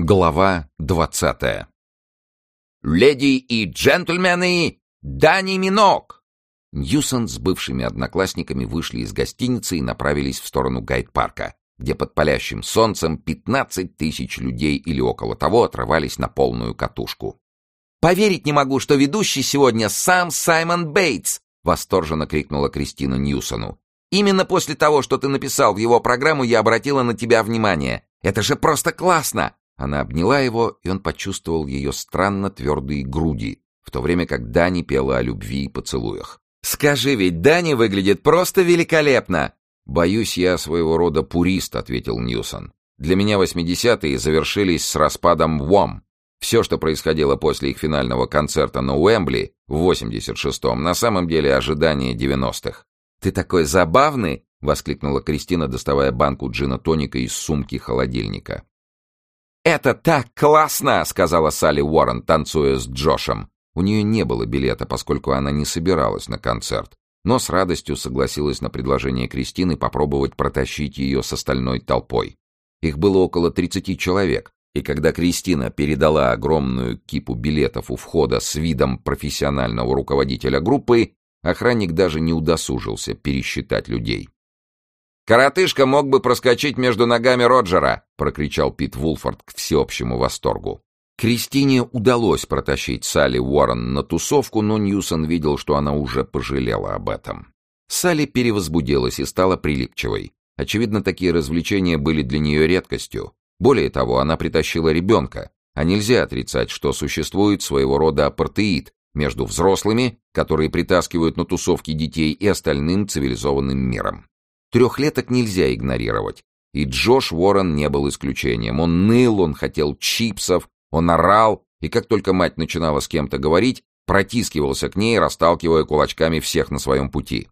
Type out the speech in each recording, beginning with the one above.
Глава 20. «Леди и джентльмены, Дани Минок!» Ньюсон с бывшими одноклассниками вышли из гостиницы и направились в сторону Гайд-парка, где под палящим солнцем 15 тысяч людей или около того отрывались на полную катушку. «Поверить не могу, что ведущий сегодня сам Саймон Бейтс!» — восторженно крикнула Кристина Ньюсону. «Именно после того, что ты написал в его программу, я обратила на тебя внимание. Это же просто классно!» Она обняла его, и он почувствовал ее странно твердые груди, в то время как Дани пела о любви и поцелуях. «Скажи, ведь Дани выглядит просто великолепно!» «Боюсь, я своего рода пурист», — ответил Ньюсон. «Для меня 80-е завершились с распадом Wham. Все, что происходило после их финального концерта на Уэмбли в 86-м, на самом деле ожидание 90-х». «Ты такой забавный!» — воскликнула Кристина, доставая банку джина-тоника из сумки холодильника. «Это так классно!» — сказала Салли Уоррен, танцуя с Джошем. У нее не было билета, поскольку она не собиралась на концерт, но с радостью согласилась на предложение Кристины попробовать протащить ее с остальной толпой. Их было около 30 человек, и когда Кристина передала огромную кипу билетов у входа с видом профессионального руководителя группы, охранник даже не удосужился пересчитать людей. «Коротышка мог бы проскочить между ногами Роджера!» — прокричал Пит Вулфорд к всеобщему восторгу. Кристине удалось протащить Салли Уоррен на тусовку, но Ньюсон видел, что она уже пожалела об этом. Салли перевозбудилась и стала прилипчивой. Очевидно, такие развлечения были для нее редкостью. Более того, она притащила ребенка, а нельзя отрицать, что существует своего рода апартеид между взрослыми, которые притаскивают на тусовки детей, и остальным цивилизованным миром. Трехлеток нельзя игнорировать, и Джош Уоррен не был исключением. Он ныл, он хотел чипсов, он орал, и как только мать начинала с кем-то говорить, протискивался к ней, расталкивая кулачками всех на своем пути.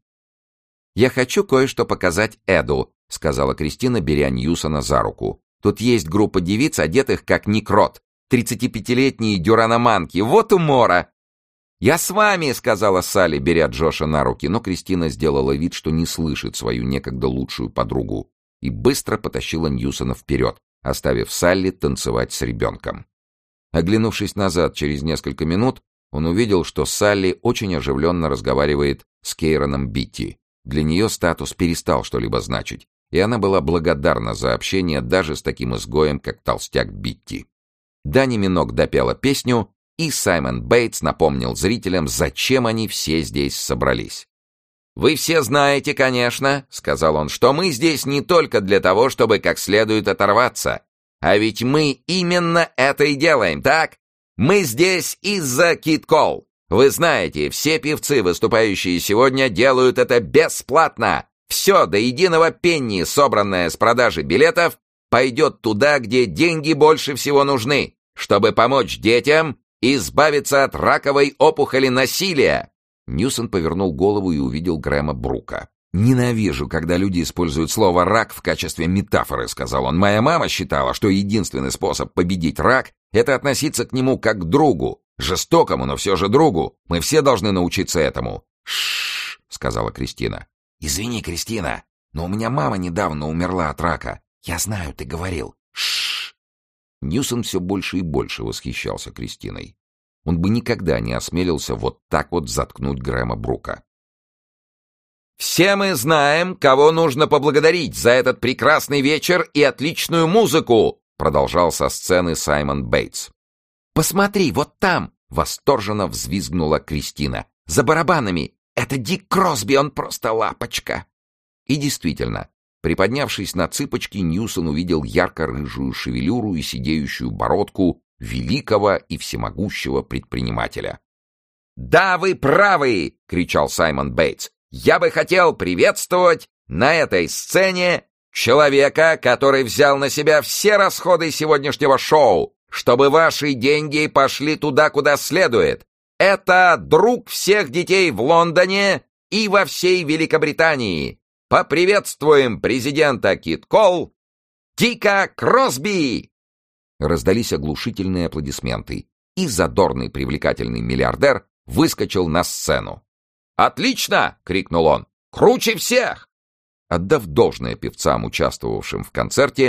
«Я хочу кое-что показать Эду», — сказала Кристина, беря Ньюсона за руку. «Тут есть группа девиц, одетых как Ник Рот, 35-летние дюраноманки, вот умора!» «Я с вами», — сказала Салли, беря Джоша на руки, но Кристина сделала вид, что не слышит свою некогда лучшую подругу, и быстро потащила Ньюсона вперед, оставив Салли танцевать с ребенком. Оглянувшись назад через несколько минут, он увидел, что Салли очень оживленно разговаривает с Кейроном Битти. Для нее статус перестал что-либо значить, и она была благодарна за общение даже с таким изгоем, как толстяк Битти. Дани Минок допела песню, и Саймон Бейтс напомнил зрителям, зачем они все здесь собрались. «Вы все знаете, конечно, — сказал он, — что мы здесь не только для того, чтобы как следует оторваться. А ведь мы именно это и делаем, так? Мы здесь из-за Кид Кол. Вы знаете, все певцы, выступающие сегодня, делают это бесплатно. Все до единого пенни, собранное с продажи билетов, пойдет туда, где деньги больше всего нужны, чтобы помочь детям избавиться от раковой опухоли насилия». Ньюсон повернул голову и увидел Грэма Брука. «Ненавижу, когда люди используют слово «рак» в качестве метафоры», — сказал он. «Моя мама считала, что единственный способ победить рак — это относиться к нему как к другу. Жестокому, но все же другу. Мы все должны научиться этому». «Ш-ш-ш», — сказала Кристина. «Извини, Кристина, но у меня мама недавно умерла от рака. Я знаю, ты говорил. Ш-ш-ш». Ньюсон все больше и больше восхищался Кристиной. Он бы никогда не осмелился вот так вот заткнуть Грэма Брука. «Все мы знаем, кого нужно поблагодарить за этот прекрасный вечер и отличную музыку», — продолжал со сцены Саймон Бейтс. «Посмотри, вот там!» — восторженно взвизгнула Кристина. «За барабанами! Это Дик Кросби, он просто лапочка!» И действительно, приподнявшись на цыпочки, Ньюсон увидел ярко-рыжую шевелюру и сидеющую бородку великого и всемогущего предпринимателя. «Да, вы правы!» — кричал Саймон Бейтс. «Я бы хотел приветствовать на этой сцене человека, который взял на себя все расходы сегодняшнего шоу, чтобы ваши деньги пошли туда, куда следует. Это друг всех детей в Лондоне и во всей Великобритании. Поприветствуем президента Кид Кол, Дика Кросби!» Раздались оглушительные аплодисменты, и задорный привлекательный миллиардер выскочил на сцену. «Отлично!» — крикнул он. «Круче всех!» Отдав должное певцам, участвовавшим в концерте,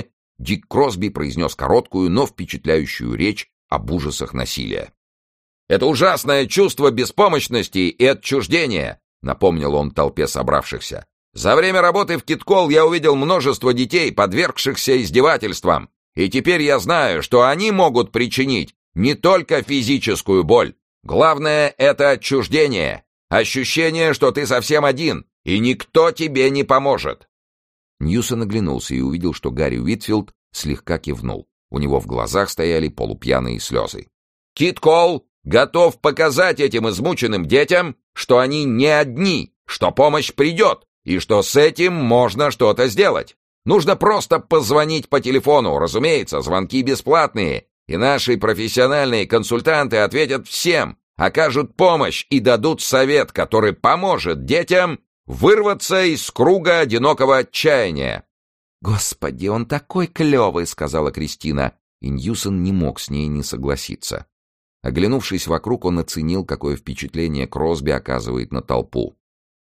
Дик Кросби произнес короткую, но впечатляющую речь об ужасах насилия. «Это ужасное чувство беспомощности и отчуждения», — напомнил он толпе собравшихся. «За время работы в Киткол я увидел множество детей, подвергшихся издевательствам, и теперь я знаю, что они могут причинить не только физическую боль. Главное — это отчуждение, ощущение, что ты совсем один, и никто тебе не поможет». Ньюсон оглянулся и увидел, что Гарри Уитфилд слегка кивнул. У него в глазах стояли полупьяные слезы. «Кит-Колл готов показать этим измученным детям, что они не одни, что помощь придет, и что с этим можно что-то сделать. Нужно просто позвонить по телефону, разумеется, звонки бесплатные, и наши профессиональные консультанты ответят всем, окажут помощь и дадут совет, который поможет детям вырваться из круга одинокого отчаяния». «Господи, он такой клевый!» — сказала Кристина, и Ньюсон не мог с ней не согласиться. Оглянувшись вокруг, он оценил, какое впечатление Кросби оказывает на толпу.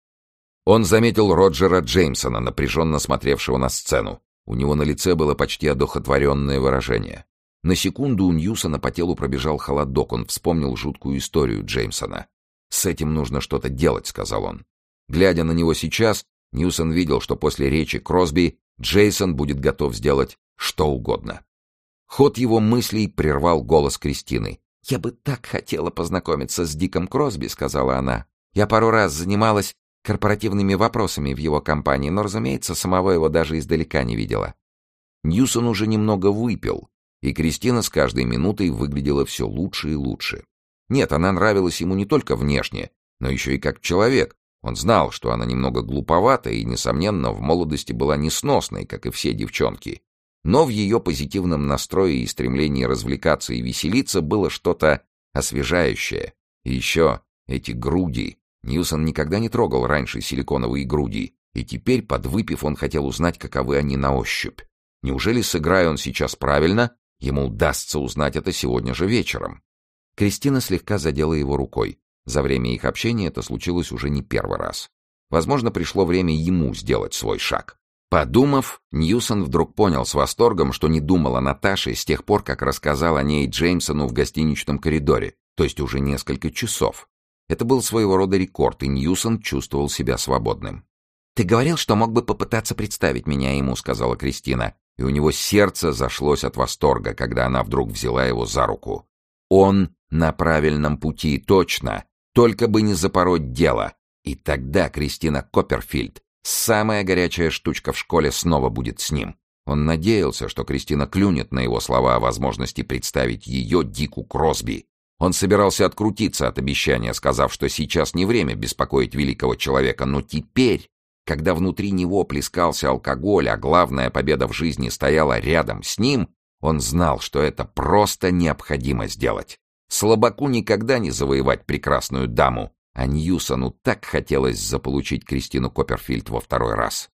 Он заметил Роджера Джеймсона, напряженно смотревшего на сцену. У него на лице было почти одухотворенное выражение. На секунду у Ньюсона по телу пробежал холодок, он вспомнил жуткую историю Джеймсона. «С этим нужно что-то делать», — сказал он. Глядя на него сейчас, Ньюсон видел, что после речи Кросби Джейсон будет готов сделать что угодно. Ход его мыслей прервал голос Кристины. «Я бы так хотела познакомиться с Диком Кросби», — сказала она. «Я пару раз занималась корпоративными вопросами в его компании, но, разумеется, самого его даже издалека не видела». Ньюсон уже немного выпил, и Кристина с каждой минутой выглядела все лучше и лучше. Нет, она нравилась ему не только внешне, но еще и как человек. Он знал, что она немного глуповата и, несомненно, в молодости была несносной, как и все девчонки. Но в ее позитивном настрое и стремлении развлекаться и веселиться было что-то освежающее. И еще эти груди. Ньюсон никогда не трогал раньше силиконовые груди, и теперь, подвыпив, он хотел узнать, каковы они на ощупь. Неужели, сыграя он сейчас правильно, ему удастся узнать это сегодня же вечером? Кристина слегка задела его рукой. За время их общения это случилось уже не первый раз. Возможно, пришло время ему сделать свой шаг. Подумав, Ньюсон вдруг понял с восторгом, что не думал о Наташе с тех пор, как рассказал о ней Джеймсону в гостиничном коридоре, то есть уже несколько часов. Это был своего рода рекорд, и Ньюсон чувствовал себя свободным. «Ты говорил, что мог бы попытаться представить меня ему», — сказала Кристина, и у него сердце зашлось от восторга, когда она вдруг взяла его за руку. Он на правильном пути, точно, только бы не запороть дело. И тогда Кристина Копперфильд, самая горячая штучка в школе, снова будет с ним. Он надеялся, что Кристина клюнет на его слова о возможности представить ее Дику Кросби. Он собирался открутиться от обещания, сказав, что сейчас не время беспокоить великого человека, но теперь, когда внутри него плескался алкоголь, а главная победа в жизни стояла рядом с ним, он знал, что это просто необходимо сделать. Слабаку никогда не завоевать прекрасную даму, а Ньюсону так хотелось заполучить Кристину Копперфильд во второй раз.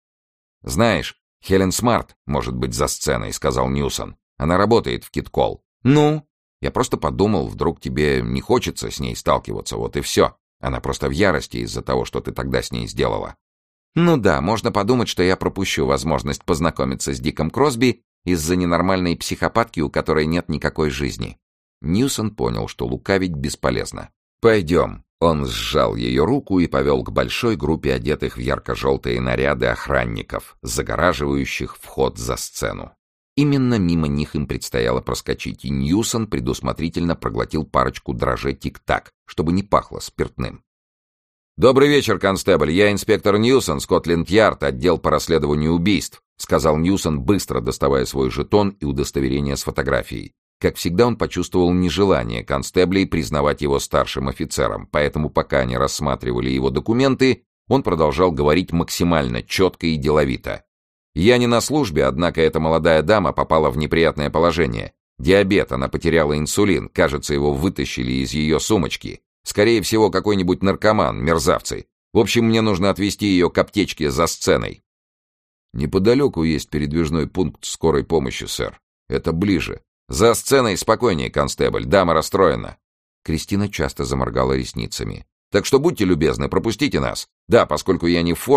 «Знаешь, Хелен Смарт может быть за сценой», — сказал Ньюсон. «Она работает в Кит-Колл». «Ну?» «Я просто подумал, вдруг тебе не хочется с ней сталкиваться, вот и все. Она просто в ярости из-за того, что ты тогда с ней сделала». «Ну да, можно подумать, что я пропущу возможность познакомиться с Диком Кросби из-за ненормальной психопатки, у которой нет никакой жизни». Ньюсон понял, что лукавить бесполезно. «Пойдем». Он сжал ее руку и повел к большой группе одетых в ярко-желтые наряды охранников, загораживающих вход за сцену. Именно мимо них им предстояло проскочить, и Ньюсон предусмотрительно проглотил парочку дрожжей тик-так, чтобы не пахло спиртным. «Добрый вечер, констебль. Я инспектор Ньюсон, Скотленд-Ярд, отдел по расследованию убийств», сказал Ньюсон, быстро доставая свой жетон и удостоверение с фотографией. Как всегда, он почувствовал нежелание констеблей признавать его старшим офицером, поэтому пока они рассматривали его документы, он продолжал говорить максимально четко и деловито. «Я не на службе, однако эта молодая дама попала в неприятное положение. Диабет, она потеряла инсулин, кажется, его вытащили из ее сумочки. Скорее всего, какой-нибудь наркоман, мерзавцы. В общем, мне нужно отвезти ее к аптечке за сценой». «Неподалеку есть передвижной пункт скорой помощи, сэр. Это ближе». «За сценой спокойнее, констебль, дама расстроена». Кристина часто заморгала ресницами. «Так что будьте любезны, пропустите нас. Да, поскольку я не в форме,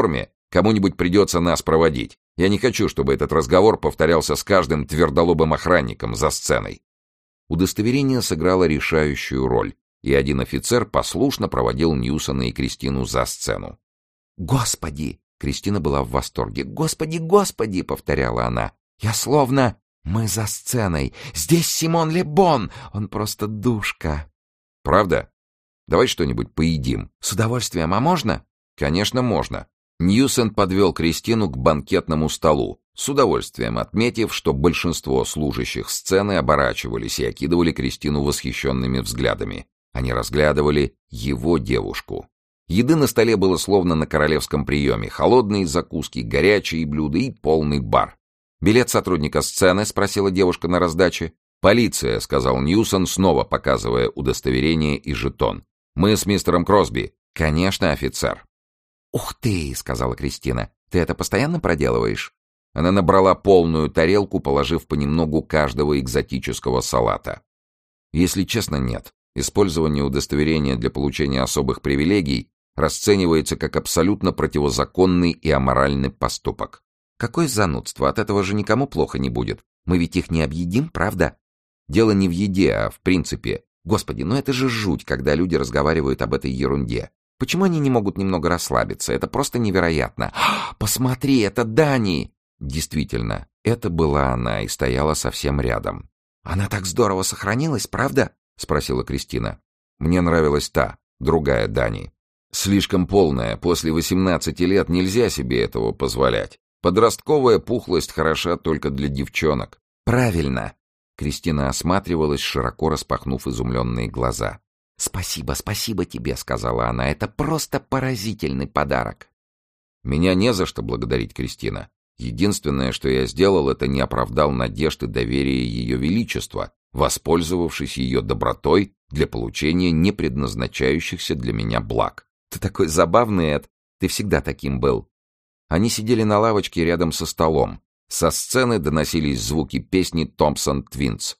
Кому-нибудь придется нас проводить. Я не хочу, чтобы этот разговор повторялся с каждым твердолобым охранником за сценой». Удостоверение сыграло решающую роль, и один офицер послушно проводил Ньюсона и Кристину за сцену. «Господи!» — Кристина была в восторге. «Господи, Господи!» — повторяла она. «Я словно... Мы за сценой. Здесь Симон Ле Bon. Он просто душка». «Правда? Давай что-нибудь поедим». «С удовольствием. А можно?» «Конечно, можно». Ньюсон подвел Кристину к банкетному столу, с удовольствием отметив, что большинство служащих сцены оборачивались и окидывали Кристину восхищенными взглядами. Они разглядывали его девушку. Еды на столе было словно на королевском приеме. Холодные закуски, горячие блюда и полный бар. «Билет сотрудника сцены?» — спросила девушка на раздаче. «Полиция», — сказал Ньюсон, снова показывая удостоверение и жетон. «Мы с мистером Кросби». «Конечно, офицер». «Ух ты!» — сказала Кристина. «Ты это постоянно проделываешь?» Она набрала полную тарелку, положив понемногу каждого экзотического салата. «Если честно, нет. Использование удостоверения для получения особых привилегий расценивается как абсолютно противозаконный и аморальный поступок». «Какое занудство! От этого же никому плохо не будет. Мы ведь их не объедим, правда?» «Дело не в еде, а в принципе. Господи, ну это же жуть, когда люди разговаривают об этой ерунде. Почему они не могут немного расслабиться? Это просто невероятно. Посмотри, это Дани!» Действительно, это была она и стояла совсем рядом. «Она так здорово сохранилась, правда?» — спросила Кристина. «Мне нравилась та, другая Дани. Слишком полная, после 18 лет нельзя себе этого позволять. Подростковая пухлость хороша только для девчонок». «Правильно!» Кристина осматривалась, широко распахнув изумленные глаза. «Спасибо, спасибо тебе», — сказала она. «Это просто поразительный подарок». «Меня не за что благодарить, Кристина. Единственное, что я сделал, это не оправдал надежд и доверия Ее Величества, воспользовавшись ее добротой для получения непредназначающихся для меня благ». «Ты такой забавный, Эд. Ты всегда таким был». Они сидели на лавочке рядом со столом. Со сцены доносились звуки песни «Томпсон Твинс».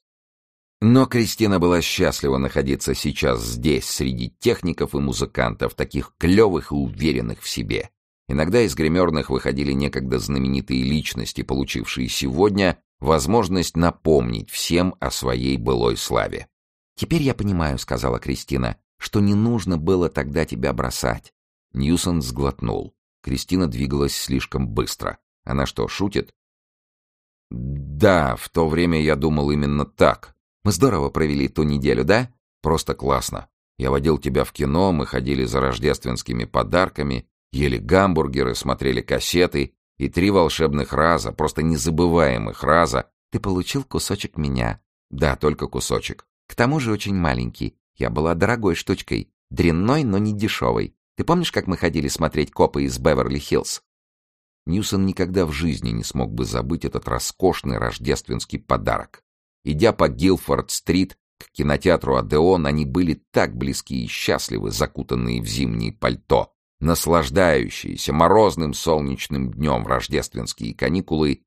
Но Кристина была счастлива находиться сейчас здесь, среди техников и музыкантов, таких клевых и уверенных в себе. Иногда из гримерных выходили некогда знаменитые личности, получившие сегодня возможность напомнить всем о своей былой славе. «Теперь я понимаю», — сказала Кристина, — «что не нужно было тогда тебя бросать». Ньюсон сглотнул. Кристина двигалась слишком быстро. Она что, шутит? «Да, в то время я думал именно так. Мы здорово провели ту неделю, да?» «Просто классно. Я водил тебя в кино, мы ходили за рождественскими подарками, ели гамбургеры, смотрели кассеты, и 3 волшебных раза, просто незабываемых раза». «Ты получил кусочек меня?» «Да, только кусочек. К тому же очень маленький. Я была дорогой штучкой. Дрянной, но не дешевой. Ты помнишь, как мы ходили смотреть «Копы из Беверли-Хиллз»?» Ньюсон никогда в жизни не смог бы забыть этот роскошный рождественский подарок. Идя по Гилфорд-стрит к кинотеатру «Одеон», они были так близки и счастливы, закутанные в зимние пальто, наслаждающиеся морозным солнечным днем в рождественские каникулы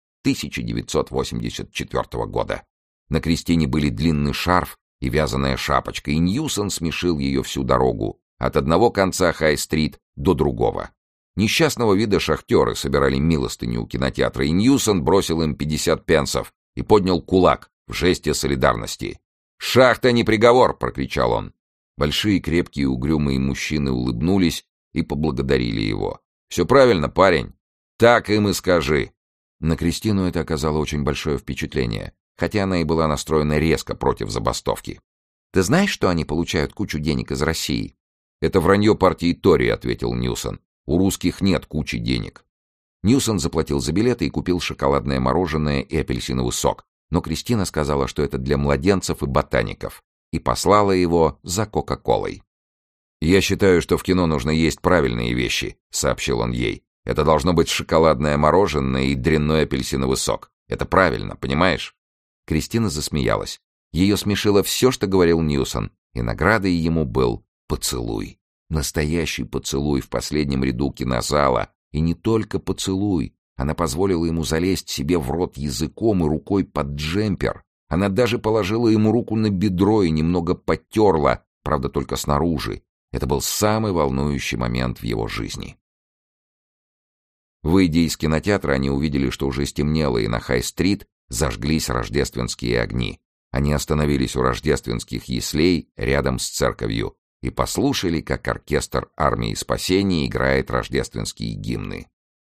1984 года. На Кристине были длинный шарф и вязаная шапочка, и Ньюсон смешил ее всю дорогу, от одного конца Хай-стрит до другого. Несчастного вида шахтеры собирали милостыню у кинотеатра, и Ньюсон бросил им 50 пенсов и поднял кулак в жесте солидарности. «Шахта не приговор!» — прокричал он. Большие, крепкие, угрюмые мужчины улыбнулись и поблагодарили его. «Все правильно, парень. Так им и скажи». На Кристину это оказало очень большое впечатление, хотя она и была настроена резко против забастовки. «Ты знаешь, что они получают кучу денег из России?» «Это вранье партии Тори», — ответил Ньюсон. «У русских нет кучи денег». Ньюсон заплатил за билеты и купил шоколадное мороженое и апельсиновый сок, но Кристина сказала, что это для младенцев и ботаников, и послала его за Кока-Колой. «Я считаю, что в кино нужно есть правильные вещи», — сообщил он ей. «Это должно быть шоколадное мороженое и дрянной апельсиновый сок. Это правильно, понимаешь?» Кристина засмеялась. Ее смешило все, что говорил Ньюсон, и наградой ему был поцелуй. Настоящий поцелуй в последнем ряду кинозала. И не только поцелуй. Она позволила ему залезть себе в рот языком и рукой под джемпер. Она даже положила ему руку на бедро и немного потерла, правда, только снаружи. Это был самый волнующий момент в его жизни. Выйдя из кинотеатра, они увидели, что уже стемнело, и на Хай-стрит зажглись рождественские огни. Они остановились у рождественских яслей рядом с церковью и послушали, как оркестр армии спасения играет рождественские гимны.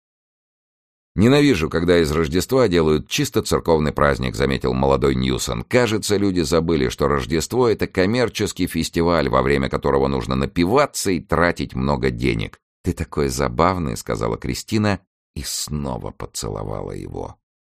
«Ненавижу, когда из Рождества делают чисто церковный праздник», — заметил молодой Ньюсон. «Кажется, люди забыли, что Рождество — это коммерческий фестиваль, во время которого нужно напиваться и тратить много денег». «Ты такой забавный», — сказала Кристина и снова поцеловала его.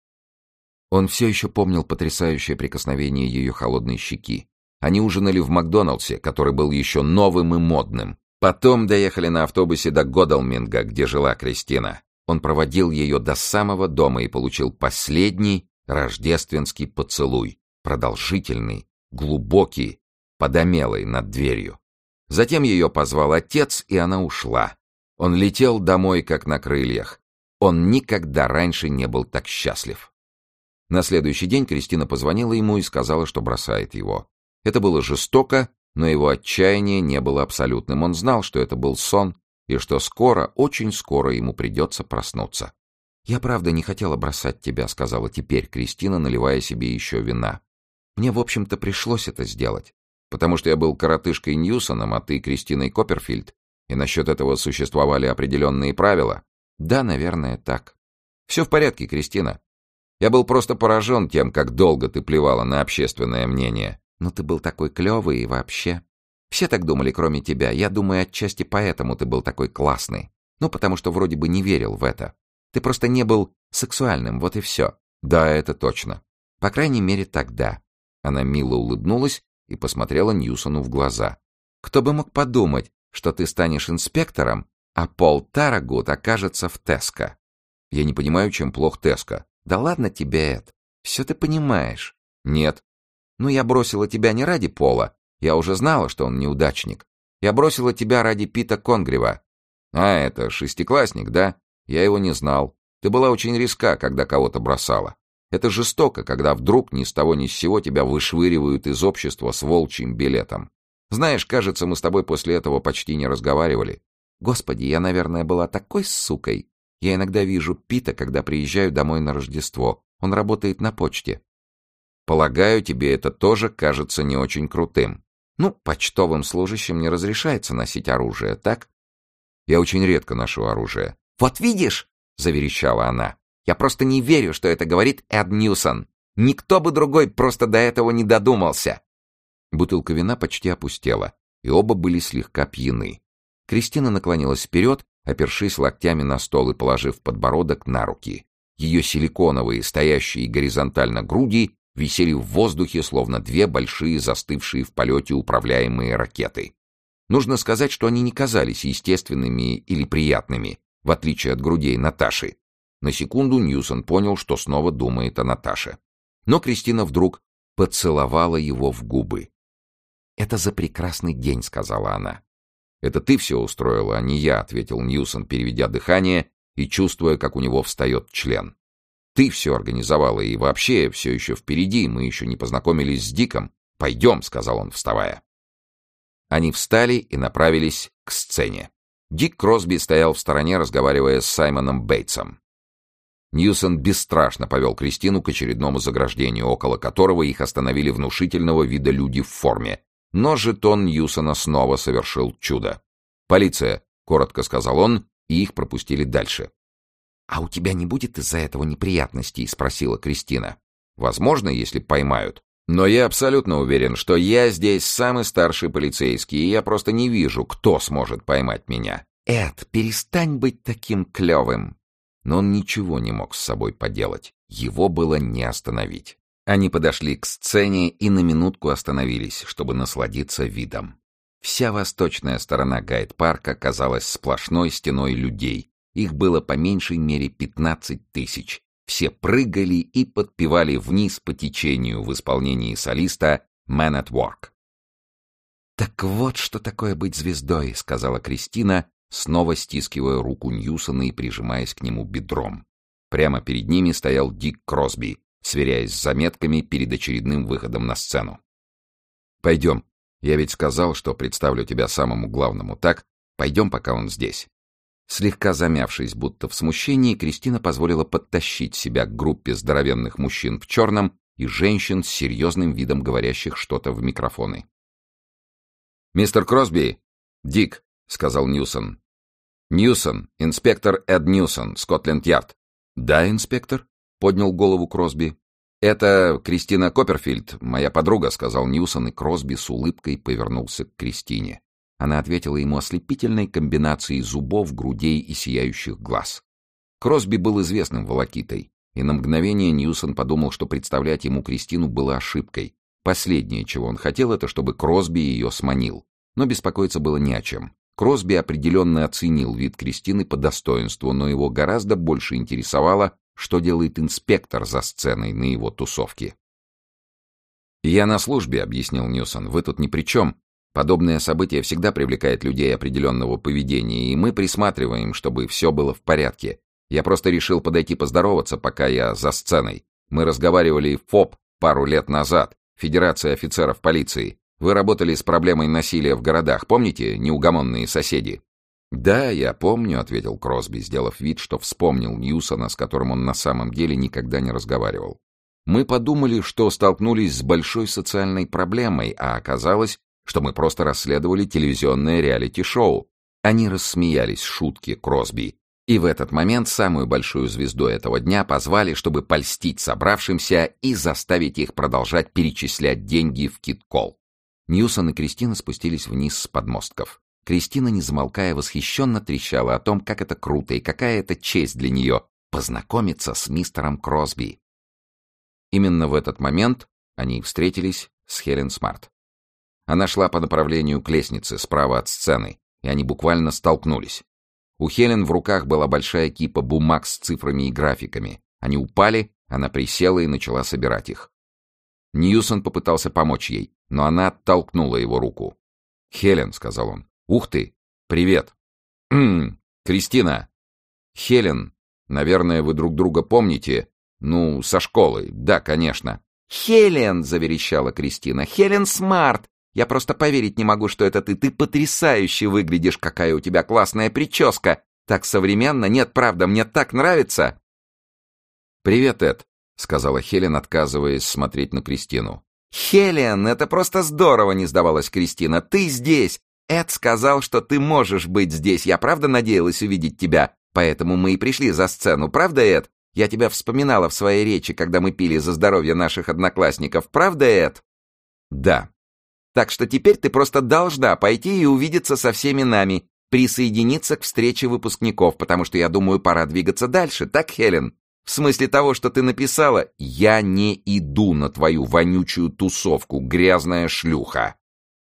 Он все еще помнил потрясающее прикосновение ее холодной щеки. Они ужинали в Макдоналдсе, который был еще новым и модным. Потом доехали на автобусе до Годалминга, где жила Кристина. Он проводил ее до самого дома и получил последний рождественский поцелуй, продолжительный, глубокий, подомелый над дверью. Затем ее позвал отец, и она ушла. Он летел домой, как на крыльях. Он никогда раньше не был так счастлив. На следующий день Кристина позвонила ему и сказала, что бросает его. Это было жестоко, но его отчаяние не было абсолютным. Он знал, что это был сон, и что скоро, очень скоро ему придется проснуться. «Я правда не хотела бросать тебя», — сказала теперь Кристина, наливая себе еще вина. «Мне, в общем-то, пришлось это сделать, потому что я был коротышкой Ньюсоном, а ты Кристиной Копперфильд, и насчет этого существовали определенные правила». «Да, наверное, так». «Все в порядке, Кристина. Я был просто поражен тем, как долго ты плевала на общественное мнение». «Но ты был такой клевый и вообще. Все так думали, кроме тебя. Я думаю, отчасти поэтому ты был такой классный. Ну, потому что вроде бы не верил в это. Ты просто не был сексуальным, вот и все». «Да, это точно. По крайней мере, тогда». Она мило улыбнулась и посмотрела Ньюсону в глаза. «Кто бы мог подумать, что ты станешь инспектором, а Пол Таррагут окажется в Теско?» «Я не понимаю, чем плох Теско». «Да ладно тебе, Эд. Все ты понимаешь». «Нет». «Ну, я бросила тебя не ради Пола. Я уже знала, что он неудачник. Я бросила тебя ради Пита Конгрева». «А, это шестиклассник, да? Я его не знал. Ты была очень резка, когда кого-то бросала. Это жестоко, когда вдруг ни с того ни с сего тебя вышвыривают из общества с волчьим билетом. Знаешь, кажется, мы с тобой после этого почти не разговаривали». «Господи, я, наверное, была такой сукой. Я иногда вижу Пита, когда приезжаю домой на Рождество. Он работает на почте». «Полагаю, тебе это тоже кажется не очень крутым». «Ну, почтовым служащим не разрешается носить оружие, так?» «Я очень редко ношу оружие». «Вот видишь!» — заверещала она. «Я просто не верю, что это говорит Эд Ньюсон. Никто бы другой просто до этого не додумался». Бутылка вина почти опустела, и оба были слегка пьяны. Кристина наклонилась вперед, опершись локтями на стол и положив подбородок на руки. Ее силиконовые, стоящие горизонтально груди висели в воздухе, словно две большие застывшие в полете управляемые ракеты. Нужно сказать, что они не казались естественными или приятными, в отличие от грудей Наташи. На секунду Ньюсон понял, что снова думает о Наташе. Но Кристина вдруг поцеловала его в губы. «Это за прекрасный день», — сказала она. «Это ты все устроила, а не я», — ответил Ньюсон, переведя дыхание и чувствуя, как у него встает член. «Ты все организовала, и вообще все еще впереди, мы еще не познакомились с Диком. Пойдем», — сказал он, вставая. Они встали и направились к сцене. Дик Кросби стоял в стороне, разговаривая с Саймоном Бейтсом. Ньюсон бесстрашно повел Кристину к очередному заграждению, около которого их остановили внушительного вида люди в форме. Но жетон Ньюсона снова совершил чудо. «Полиция», — коротко сказал он, и их пропустили дальше. «А у тебя не будет из-за этого неприятностей?» — спросила Кристина. «Возможно, если поймают. Но я абсолютно уверен, что я здесь самый старший полицейский, и я просто не вижу, кто сможет поймать меня». «Эд, перестань быть таким клевым!» Но он ничего не мог с собой поделать. Его было не остановить. Они подошли к сцене и на минутку остановились, чтобы насладиться видом. Вся восточная сторона Гайд-парка казалась сплошной стеной людей. Их было по меньшей мере 15 тысяч. Все прыгали и подпевали вниз по течению в исполнении солиста «Man at Work». «Так вот, что такое быть звездой», — сказала Кристина, снова стискивая руку Ньюсона и прижимаясь к нему бедром. Прямо перед ними стоял Дик Кросби, сверяясь с заметками перед очередным выходом на сцену. «Пойдем. Я ведь сказал, что представлю тебя самому главному, так? Пойдем, пока он здесь». Слегка замявшись, будто в смущении, Кристина позволила подтащить себя к группе здоровенных мужчин в черном и женщин с серьезным видом говорящих что-то в микрофоны. «Мистер Кросби!» «Дик», — сказал Ньюсон. «Ньюсон, инспектор Эд Ньюсон, Скотленд-Ярд». «Да, инспектор», — поднял голову Кросби. «Это Кристина Копперфильд, моя подруга», — сказал Ньюсон, и Кросби с улыбкой повернулся к Кристине. Она ответила ему ослепительной комбинацией зубов, грудей и сияющих глаз. Кросби был известным волокитой, и на мгновение Ньюсон подумал, что представлять ему Кристину было ошибкой. Последнее, чего он хотел, это чтобы Кросби ее сманил. Но беспокоиться было не о чем. Кросби определенно оценил вид Кристины по достоинству, но его гораздо больше интересовало, что делает инспектор за сценой на его тусовке. «Я на службе», — объяснил Ньюсон, — «вы тут ни при чем. Подобное событие всегда привлекает людей определенного поведения, и мы присматриваем, чтобы все было в порядке. Я просто решил подойти поздороваться, пока я за сценой. Мы разговаривали в ФОП пару лет назад, Федерация офицеров полиции. Вы работали с проблемой насилия в городах, помните, неугомонные соседи?» «Да, я помню», — ответил Кросби, сделав вид, что вспомнил Ньюсона, с которым он на самом деле никогда не разговаривал. «Мы подумали, что столкнулись с большой социальной проблемой, а оказалось, что мы просто расследовали телевизионное реалити-шоу». Они рассмеялись шутке Кросби, и в этот момент самую большую звезду этого дня позвали, чтобы польстить собравшимся и заставить их продолжать перечислять деньги в Кит-Колл. Ньюсон и Кристина спустились вниз с подмостков. Кристина, не замолкая, восхищенно трещала о том, как это круто и какая это честь для нее познакомиться с мистером Кросби. Именно в этот момент они встретились с Хелен Смарт. Она шла по направлению к лестнице справа от сцены, и они буквально столкнулись. У Хелен в руках была большая кипа бумаг с цифрами и графиками. Они упали, она присела и начала собирать их. Ньюсон попытался помочь ей, но она оттолкнула его руку. «Хелен», — сказал он. «Ух ты! Привет!» «Кристина!» «Хелен, наверное, вы друг друга помните? Ну, со школы. Да, конечно». «Хелен!» — заверещала Кристина. «Хелен Смарт! Я просто поверить не могу, что это ты. Ты потрясающе выглядишь. Какая у тебя классная прическа! Так современно. Нет, правда, мне так нравится!» «Привет, Эд», — сказала Хелен, отказываясь смотреть на Кристину. «Хелен, это просто здорово!» — не сдавалась Кристина. «Ты здесь! Эд сказал, что ты можешь быть здесь. Я правда надеялась увидеть тебя. Поэтому мы и пришли за сцену. Правда, Эд? Я тебя вспоминала в своей речи, когда мы пили за здоровье наших одноклассников. Правда, Эд?» «Да». «Так что теперь ты просто должна пойти и увидеться со всеми нами, присоединиться к встрече выпускников, потому что, я думаю, пора двигаться дальше. Так, Хелен? В смысле того, что ты написала?» «Я не иду на твою вонючую тусовку, грязная шлюха».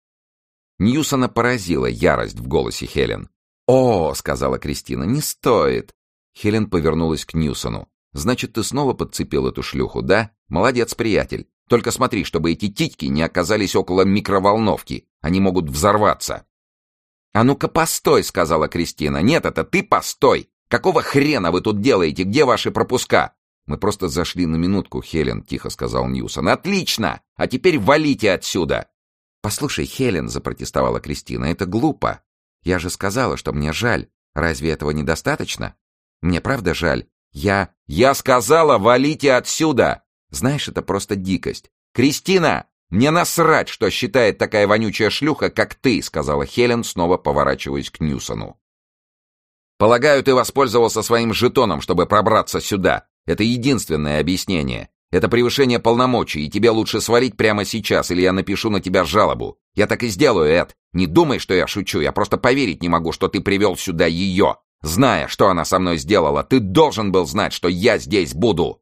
Ньюсона поразила ярость в голосе Хелен. «О, — сказала Кристина, — не стоит». Хелен повернулась к Ньюсону. «Значит, ты снова подцепил эту шлюху, да? Молодец, приятель. Только смотри, чтобы эти титьки не оказались около микроволновки. Они могут взорваться». «А ну-ка, постой!» — сказала Кристина. «Нет, это ты постой! Какого хрена вы тут делаете? Где ваши пропуска?» «Мы просто зашли на минутку, Хелен», — тихо сказал Ньюсон. «Отлично! А теперь валите отсюда!» «Послушай, Хелен», — запротестовала Кристина, — «это глупо. Я же сказала, что мне жаль. Разве этого недостаточно? Мне правда жаль. Я сказала, валите отсюда!» Знаешь, это просто дикость. «Кристина, мне насрать, что считает такая вонючая шлюха, как ты», — сказала Хелен, снова поворачиваясь к Ньюсону. «Полагаю, ты воспользовался своим жетоном, чтобы пробраться сюда. Это единственное объяснение. Это превышение полномочий, и тебе лучше свалить прямо сейчас, или я напишу на тебя жалобу. Я так и сделаю, Эд. Не думай, что я шучу, я просто поверить не могу, что ты привел сюда ее. Зная, что она со мной сделала, ты должен был знать, что я здесь буду».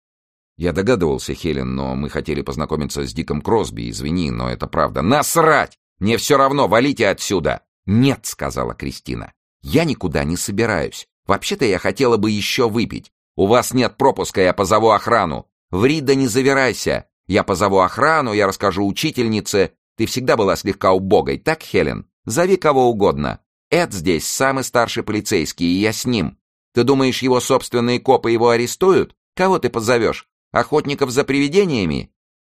«Я догадывался, Хелен, но мы хотели познакомиться с Диком Кросби, извини, но это правда». «Насрать! Мне все равно, валите отсюда!» «Нет», — сказала Кристина, — «я никуда не собираюсь. Вообще-то я хотела бы еще выпить». «У вас нет пропуска, я позову охрану». «Ври да не завирайся. Я позову охрану, я расскажу учительнице. Ты всегда была слегка убогой, так, Хелен? Зови кого угодно. Эд здесь самый старший полицейский, и я с ним. Ты думаешь, его собственные копы его арестуют? Кого ты позовешь? Охотников за привидениями?»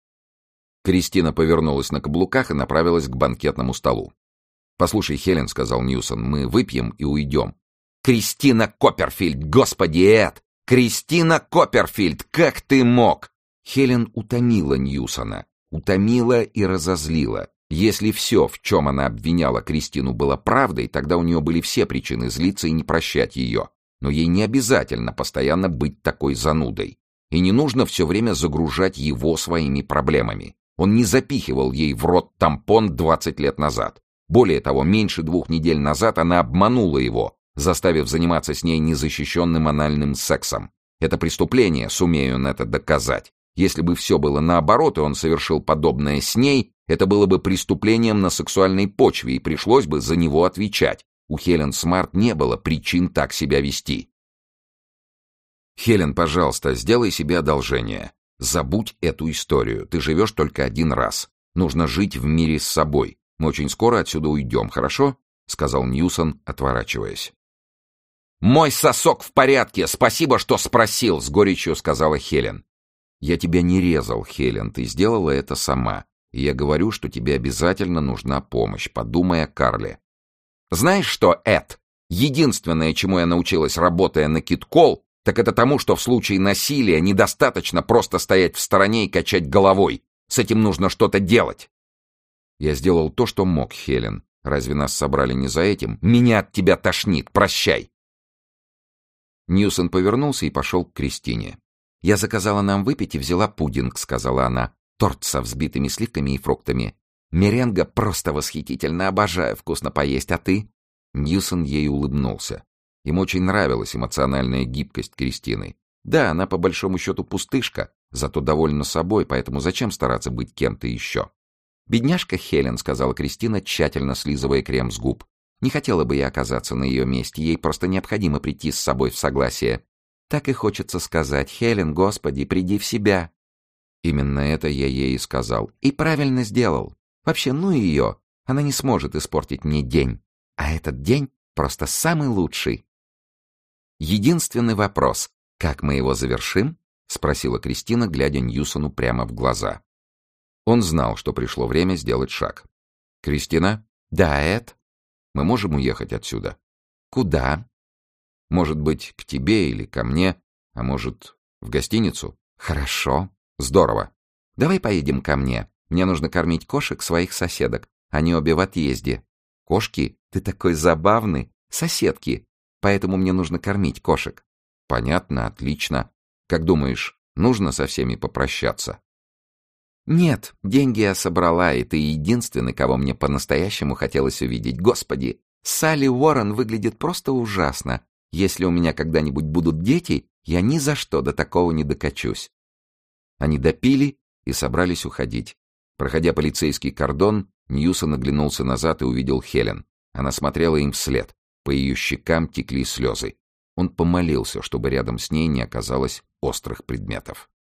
Кристина повернулась на каблуках и направилась к банкетному столу. «Послушай, Хелен, — сказал Ньюсон, — мы выпьем и уйдем. Кристина Копперфильд! Господи, Эд! Кристина Копперфильд! Как ты мог?» Хелен утомила Ньюсона. Утомила и разозлила. Если все, в чем она обвиняла Кристину, было правдой, тогда у нее были все причины злиться и не прощать ее. Но ей не обязательно постоянно быть такой занудой. И не нужно все время загружать его своими проблемами. Он не запихивал ей в рот тампон 20 лет назад. Более того, меньше 2 недель назад она обманула его, заставив заниматься с ней незащищенным анальным сексом. Это преступление, сумею он это доказать. Если бы все было наоборот, и он совершил подобное с ней, это было бы преступлением на сексуальной почве, и пришлось бы за него отвечать. У Хелен Смарт не было причин так себя вести. «Хелен, пожалуйста, сделай себе одолжение. Забудь эту историю. Ты живешь только один раз. Нужно жить в мире с собой. Мы очень скоро отсюда уйдем, хорошо?» — сказал Ньюсон, отворачиваясь. «Мой сосок в порядке. Спасибо, что спросил», — с горечью сказала Хелен. «Я тебя не резал, Хелен. Ты сделала это сама. И я говорю, что тебе обязательно нужна помощь. Подумай о Карле». «Знаешь что, Эд? Единственное, чему я научилась, работая на Кит-Колл, так это тому, что в случае насилия недостаточно просто стоять в стороне и качать головой. С этим нужно что-то делать». «Я сделал то, что мог, Хелен. Разве нас собрали не за этим? Меня от тебя тошнит. Прощай». Ньюсон повернулся и пошел к Кристине. «Я заказала нам выпить и взяла пудинг», — сказала она. «Торт со взбитыми сливками и фруктами. Меренга просто восхитительно. Обожаю вкусно поесть. А ты?» Ньюсон ей улыбнулся. Ему очень нравилась эмоциональная гибкость Кристины. Да, она по большому счету пустышка, зато довольна собой, поэтому зачем стараться быть кем-то еще? «Бедняжка Хелен», — сказала Кристина, тщательно слизывая крем с губ. «Не хотела бы я оказаться на ее месте. Ей просто необходимо прийти с собой в согласие. Так и хочется сказать: Хелен, Господи, приди в себя». Именно это я ей и сказал. И правильно сделал. Вообще, ну ее. Она не сможет испортить мне день. А этот день просто самый лучший. Единственный вопрос: как мы его завершим? Спросила Кристина, глядя Ньюсону прямо в глаза. Он знал, что пришло время сделать шаг. «Кристина?» «Да, Эд?» «Мы можем уехать отсюда?» «Куда?» «Может быть, к тебе или ко мне, а может, в гостиницу?» «Хорошо. Здорово. Давай поедем ко мне. Мне нужно кормить кошек своих соседок. Они обе в отъезде». «Кошки? Ты такой забавный. Соседки. Поэтому мне нужно кормить кошек». «Понятно, отлично. Как думаешь, нужно со всеми попрощаться?» «Нет, деньги я собрала, и ты единственный, кого мне по-настоящему хотелось увидеть. Господи, Салли Уоррен выглядит просто ужасно. Если у меня когда-нибудь будут дети, я ни за что до такого не докачусь». Они допили и собрались уходить. Проходя полицейский кордон, Ньюсон оглянулся назад и увидел Хелен. Она смотрела им вслед. По ее щекам текли слезы. Он помолился, чтобы рядом с ней не оказалось острых предметов.